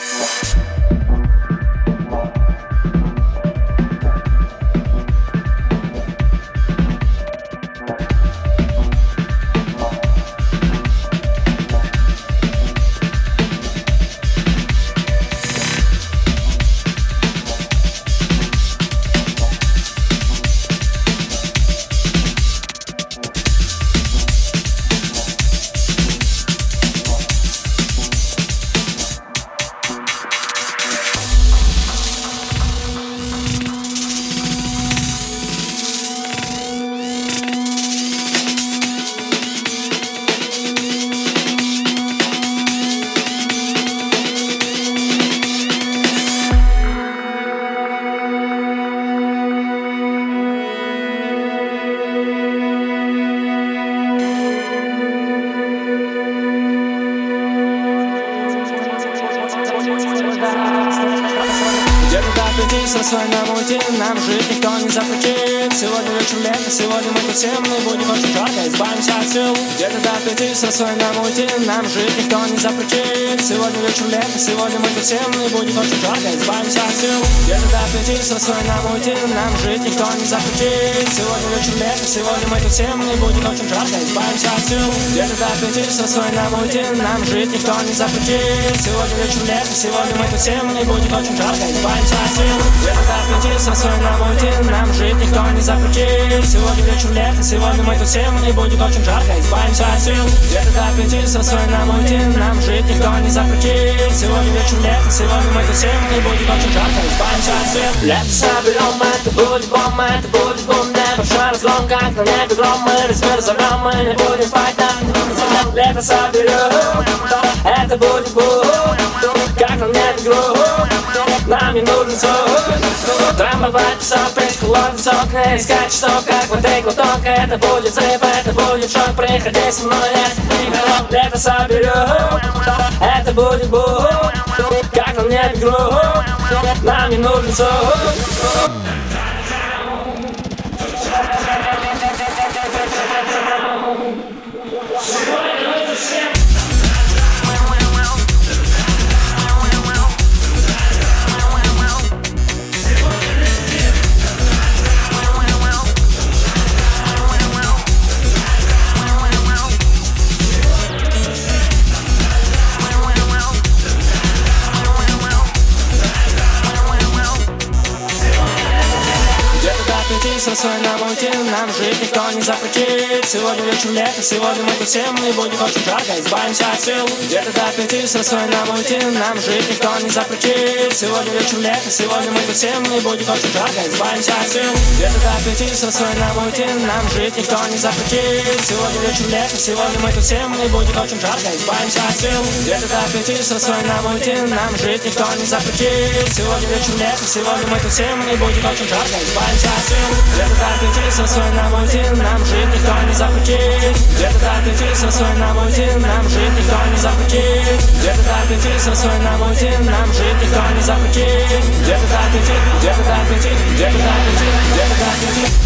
Со своей наводе нам жить никто не запретит. Сегодня вечер лето, сегодня мы тут всем, мы будем очень жарко, избавимся от сил. Где-то до 5 со своей наводе нам жить никто не запретит. Сегодня вечер лето, сегодня мы тут всем, мы будем очень жарко, избавимся от сил. Где-то до 5 со своей наводе нам жить никто не запретит. Сегодня вечер лето, сегодня мы тут всем, мы будем очень жарко, избавимся от сил. Где-то до 5 со своей наводе нам жить никто не запретит. Сегодня вечер лето, сегодня мы тут всем, мы будем очень жарко, избавимся от сил. Где-то до 5 со своей наводе нам жить никто не запретит. Сегодня вечер лето, сегодня мы тут всем, и будет очень жарко, избавимся от сил. Где-то до 5 со своей наводе нам жить никто не запретит. Сегодня вечер лето, сегодня мы тут всем, и будет очень жарко, избавимся от сил. Лето соберем, это будет бомба, это будет бум, небольшой разлом, как на небе гром. Мы разверзем, мы не будем спать, нам лето соберем, это будет бум, как на небе гром. Нам не нужен сон. Трамбовать псов, печь холодный сок, не искать часов, как воды глоток. Это будет зыб, это будет шок. Приходи со мной, лето соберем, это будет бум, как на небе гром. Нам не нужен сон. Со своей наводе нам жить никто не запретит. Сегодня вечер лето, сегодня мы тут всем, и будет очень жарко, избавимся от сил. Где-то до 5 со своей наводе нам жить никто не запретит. Сегодня вечер лето, сегодня мы тут всем, и будет очень жарко, избавимся от сил. Где-то до 5 со своей наводе нам жить никто не запретит. Сегодня вечер лето, сегодня мы тут всем, и будет очень жарко, избавимся от сил. Где-то до 5 со своей наводе нам жить никто не запретит. Сегодня вечер лето, сегодня мы тут всем, и будет очень жарко, избавимся от сил. Где-то до 5 со своей наводе нам жить никто не запретит. Где-то до 5 со своей наводе нам жить никто не запретит. Где-то до 5 со своей наводе нам жить никто не запретит. Где-то до 5, где-то до 5, где-то до 5, где-то до 5.